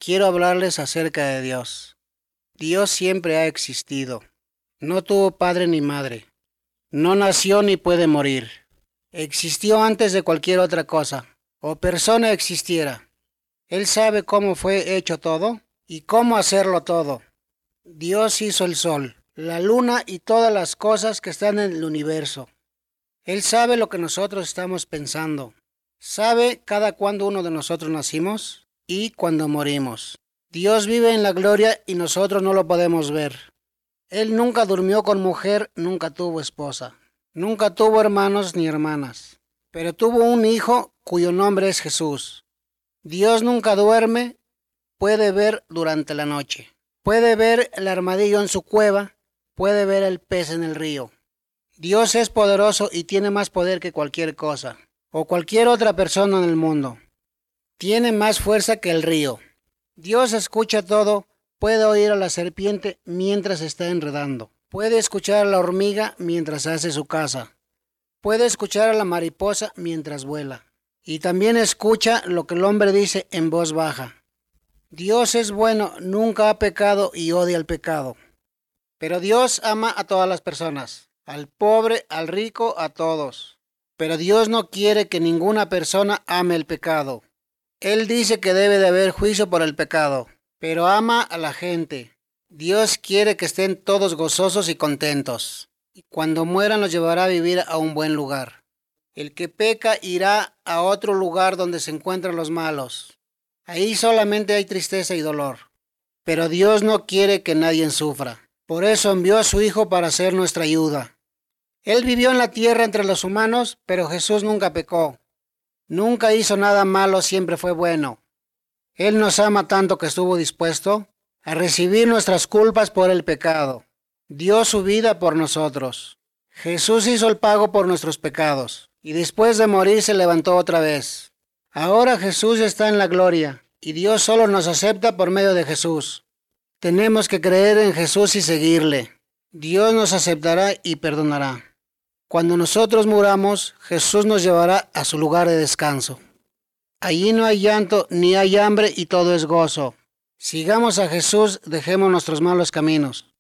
quiero hablarles acerca de Dios. Dios siempre ha existido. No tuvo padre ni madre. No nació ni puede morir. Existió antes de cualquier otra cosa o persona existiera. Él sabe cómo fue hecho todo y cómo hacerlo todo. Dios hizo el sol, la luna y todas las cosas que están en el universo. Él sabe lo que nosotros estamos pensando. Sabe cada cuándo uno de nosotros nacimos y cuando morimos. Dios vive en la gloria y nosotros no lo podemos ver. Él nunca durmió con mujer, nunca tuvo esposa. Nunca tuvo hermanos ni hermanas. Pero tuvo un hijo cuyo nombre es Jesús. Dios nunca duerme, puede ver durante la noche. Puede ver el armadillo en su cueva, puede ver el pez en el río. Dios es poderoso y tiene más poder que cualquier cosa o cualquier otra persona en el mundo. Tiene más fuerza que el río. Dios escucha todo, puede oír a la serpiente mientras está enredando. Puede escuchar a la hormiga mientras hace su casa. Puede escuchar a la mariposa mientras vuela. Y también escucha lo que el hombre dice en voz baja. Dios es bueno, nunca ha pecado y odia el pecado. Pero Dios ama a todas las personas, al pobre, al rico, a todos. Pero Dios no quiere que ninguna persona ame el pecado. Él dice que debe de haber juicio por el pecado, pero ama a la gente. Dios quiere que estén todos gozosos y contentos. Y cuando mueran los llevará a vivir a un buen lugar. El que peca irá a otro lugar donde se encuentran los malos. Ahí solamente hay tristeza y dolor. Pero Dios no quiere que nadie sufra. Por eso envió a su Hijo para ser nuestra ayuda. Él vivió en la tierra entre los humanos, pero Jesús nunca pecó. Nunca hizo nada malo, siempre fue bueno. Él nos ama tanto que estuvo dispuesto a recibir nuestras culpas por el pecado. Dio su vida por nosotros. Jesús hizo el pago por nuestros pecados y después de morir se levantó otra vez. Ahora Jesús está en la gloria y Dios solo nos acepta por medio de Jesús. Tenemos que creer en Jesús y seguirle. Dios nos aceptará y perdonará. Cuando nosotros muramos, Jesús nos llevará a su lugar de descanso. Allí no hay llanto ni hay hambre y todo es gozo. Sigamos a Jesús, dejemos nuestros malos caminos.